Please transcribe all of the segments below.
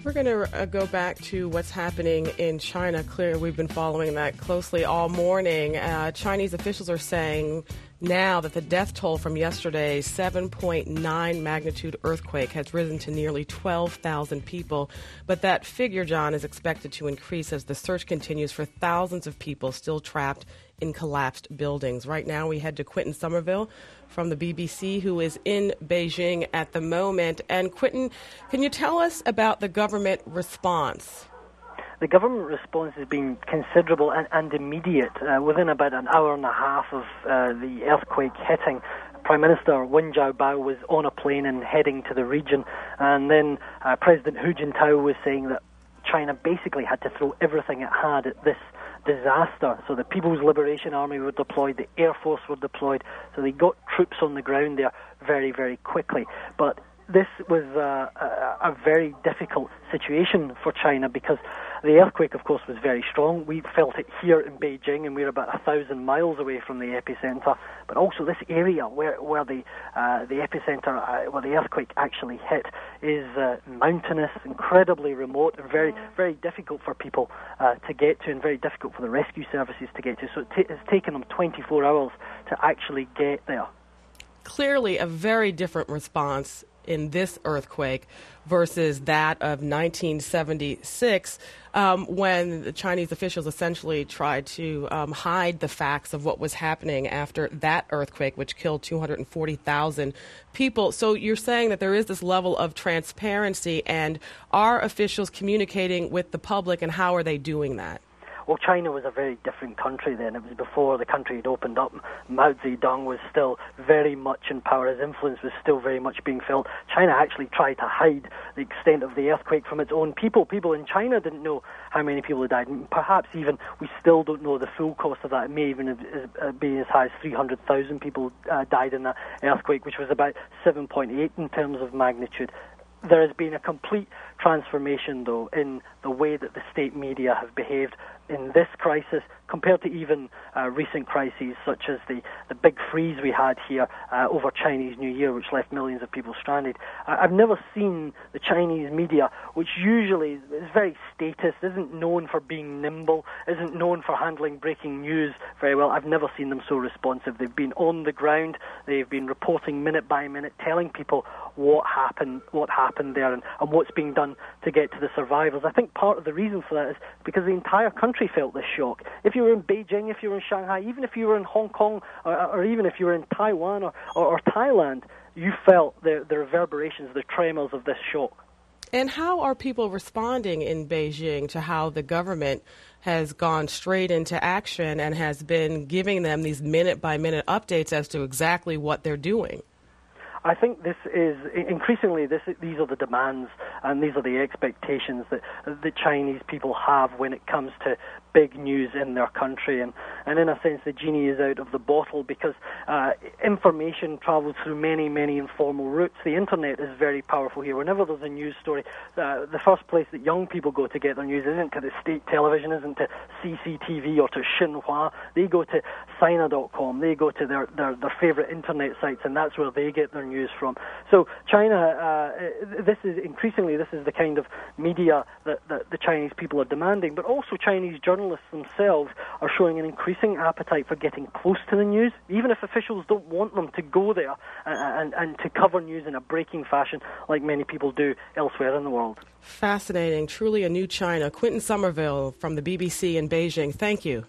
We're going to go back to what's happening in China. Clearly, we've been following that closely all morning. Chinese officials are saying now that the death toll from yesterday's 7.9 magnitude earthquake has risen to nearly 12,000 people. But that figure, John, is expected to increase as the search continues for thousands of people still trapped in collapsed buildings. Right now, we head to Quentin Somerville from the BBC, who is in Beijing at the moment. And Quentin, can you tell us about the government response? The government response has been considerable and immediate. Within about an hour and a half of the earthquake hitting, Prime Minister Wen Jiabao was on a plane and heading to the region. And then President Hu Jintao was saying that China basically had to throw everything it had at this disaster. So the People's Liberation Army were deployed, the Air Force were deployed, so they got troops on the ground there very, very quickly. But this was a very difficult situation for China because the earthquake, of course, was very strong. We felt it here in Beijing, and we're about 1,000 miles away from the epicenter. But also, this area where the epicenter, where the earthquake actually hit, is mountainous, incredibly remote, and very, very difficult for people to get to, and very difficult for the rescue services to get to. So it's taken them 24 hours to actually get there. Clearly, a very different response in this earthquake versus that of 1976, when the Chinese officials essentially tried to hide the facts of what was happening after that earthquake, which killed 240,000 people. So you're saying that there is this level of transparency, and are officials communicating with the public, and how are they doing that? Well, China was a very different country then. It was before the country had opened up. Mao Zedong was still very much in power. His influence was still very much being felt. China actually tried to hide the extent of the earthquake from its own people. People in China didn't know how many people had died. And perhaps even we still don't know the full cost of that. It may even be as high as 300,000 people died in that earthquake, which was about 7.8 in terms of magnitude. There has been a complete transformation, though, in the way that the state media have behaved in this crisis compared to even recent crises such as the big freeze we had here over Chinese New Year, which left millions of people stranded. I've never seen the Chinese media, which usually is very statist, isn't known for being nimble, isn't known for handling breaking news very well. I've never seen them so responsive. They've been on the ground, they've been reporting minute by minute, telling people what happened there and what's being done to get to the survivors. I think part of the reason for that is because the entire country felt this shock. If you were in Beijing, if you were in Shanghai, even if you were in Hong Kong, or even if you were in Taiwan or Thailand, you felt the reverberations, the tremors of this shock. And how are people responding in Beijing to how the government has gone straight into action and has been giving them these minute-by-minute updates as to exactly what they're doing? I think this is increasingly these are the demands and these are the expectations that the Chinese people have when it comes to big news in their country, and in a sense the genie is out of the bottle because information travels through many, many informal routes. The internet is very powerful here. Whenever there's a news story, the first place that young people go to get their news isn't to the state television, isn't to CCTV or to Xinhua. They go to Sina.com. They go to their favorite internet sites, and that's where they get their news from. So China, this is the kind of media that the Chinese people are demanding, but also Chinese journalists themselves are showing an increasing appetite for getting close to the news, even if officials don't want them to go there and to cover news in a breaking fashion like many people do elsewhere in the world. Fascinating. Truly a new China. Quentin Somerville from the BBC in Beijing. Thank you.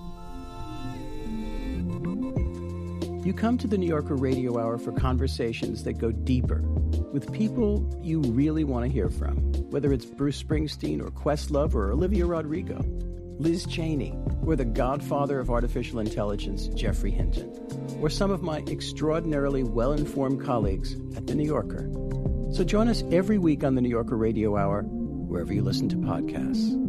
You come to the New Yorker Radio Hour for conversations that go deeper with people you really want to hear from, whether it's Bruce Springsteen or Questlove or Olivia Rodrigo, Liz Cheney, or the godfather of artificial intelligence, Geoffrey Hinton, or some of my extraordinarily well-informed colleagues at The New Yorker. So join us every week on the New Yorker Radio Hour, wherever you listen to podcasts.